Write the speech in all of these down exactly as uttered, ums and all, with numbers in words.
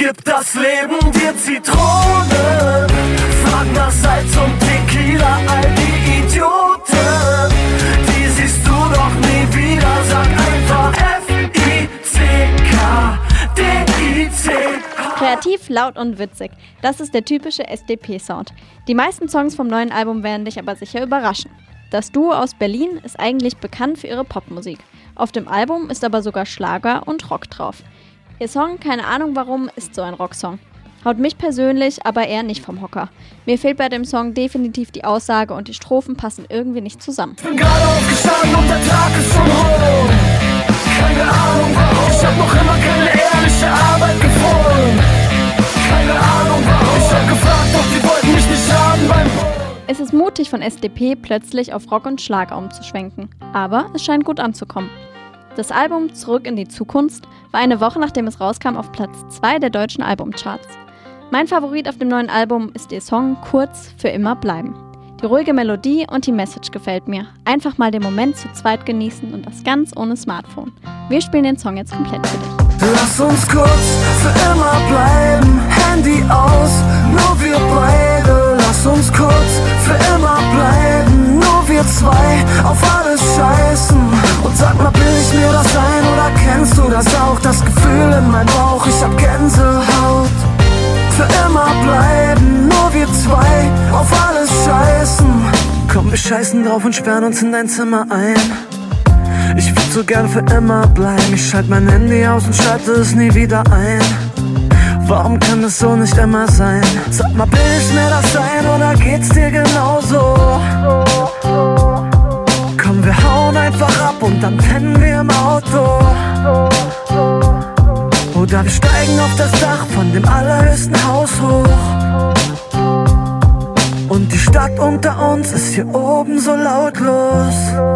Gib das Leben dir Zitrone, frag nach Salz und Tequila, all die Idioten, die siehst du doch nie wieder. Sag einfach F I C K D I C K. Kreativ, laut und witzig. Das ist der typische S D P-Sound. Die meisten Songs vom neuen Album werden dich aber sicher überraschen. Das Duo aus Berlin ist eigentlich bekannt für ihre Popmusik. Auf dem Album ist aber sogar Schlager und Rock drauf. Ihr Song Keine Ahnung warum ist so ein Rocksong. Haut mich persönlich aber eher nicht vom Hocker. Mir fehlt bei dem Song definitiv die Aussage und die Strophen passen irgendwie nicht zusammen. Ich bin gerade aufgestanden und der Tag ist schon rum. Keine Ahnung warum, ich hab noch immer keine ehrliche Arbeit gefunden. Keine Ahnung warum, ich hab gefragt, doch die wollten mich nicht haben beim Bund. Es ist mutig von S D P, plötzlich auf Rock und Schlager umzuschwenken. Aber es scheint gut anzukommen. Das Album Zurück in die Zukunft war eine Woche nachdem es rauskam auf Platz zwei der deutschen Albumcharts. Mein Favorit auf dem neuen Album ist ihr Song Kurz für immer bleiben. Die ruhige Melodie und die Message gefällt mir. Einfach mal den Moment zu zweit genießen und das ganz ohne Smartphone. Wir spielen den Song jetzt komplett für dich. Lass uns kurz für immer bleiben, Handy aus, nur wir beide. Lass uns kurz für immer bleiben, nur wir zwei, auf alles scheißen. Und sag mal, will ich mir das ein oder kennst du das auch? Das Gefühl in meinem Bauch, ich hab Gänsehaut. Für immer bleiben, nur wir zwei, auf alles scheißen. Komm, wir scheißen drauf und sperren uns in dein Zimmer ein. Ich würd so gern für immer bleiben. Ich schalte mein Handy aus und schalte es nie wieder ein. Warum kann es so nicht immer sein? Sag mal, will ich mir das ein oder geht's dir genauso? Komm, wir hauen einfach ab und dann pennen wir im Auto. Oder wir steigen auf das Dach von dem allerhöchsten Haus hoch. Und die Stadt unter uns ist hier oben so lautlos.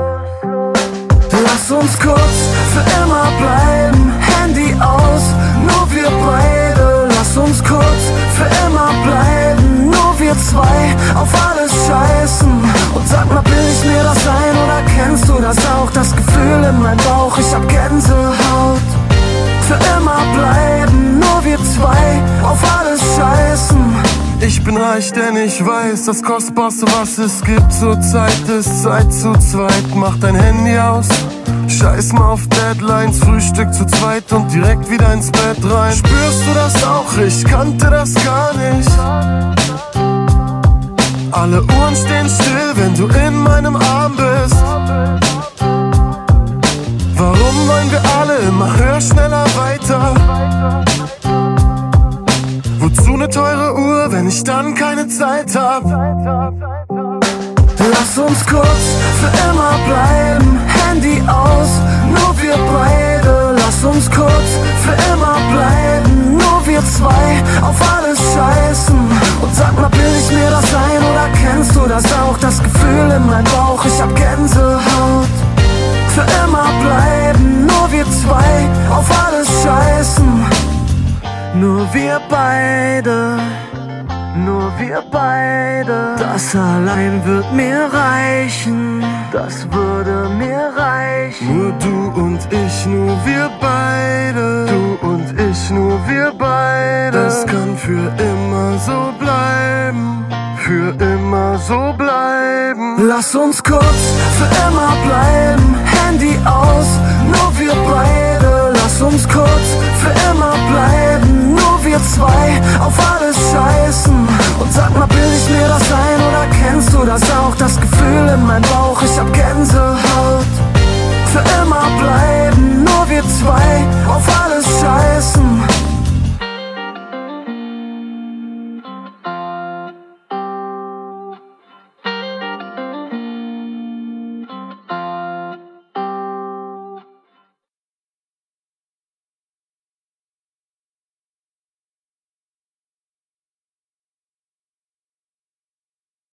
Lass uns kurz für immer bleiben, Handy aus, nur wir beide. Lass uns kurz für immer bleiben, nur wir zwei, auf alles scheißen. Und sag mal, will ich mir das ein oder kennst du das auch? Das Gefühl in meinem Bauch, ich hab Gänsehaut. Für immer bleiben, nur wir zwei, auf alles scheißen. Ich bin reich, denn ich weiß, das Kostbarste, was es gibt zur Zeit, ist Zeit zu zweit. Mach dein Handy aus, scheiß mal auf Deadlines, Frühstück zu zweit und direkt wieder ins Bett rein. Spürst du das auch? Ich kannte das gar nicht. Alle Uhren stehen still, wenn du in meinem Arm bist. Warum wollen wir alle immer höher, schneller, weiter? Wozu ne teure Uhr, wenn ich dann keine Zeit hab? Lass uns kurz für immer bleiben, Handy aus, nur wir beide. Lass uns kurz für immer bleiben, nur wir zwei, auf alles scheißen. Und sag mal, will ich mir das ein oder kennst du das auch? Das Gefühl in meinem Bauch, ich hab Gänsehaut. Für immer bleiben, nur wir zwei, auf alles scheißen. Nur wir beide, nur wir beide. Das allein wird mir reichen, das würde mir reichen. Nur du und ich, nur wir beide. Du und ich, nur wir beide. Das kann für immer so bleiben, für immer so bleiben. Lass uns kurz für immer bleiben, Handy aus, nur wir beide. Lass uns kurz für immer bleiben, nur wir zwei, auf alles scheißen. Und sag mal, will ich mir das ein oder kennst du das auch? Das Gefühl in meinem Bauch, ich hab Gänsehaut.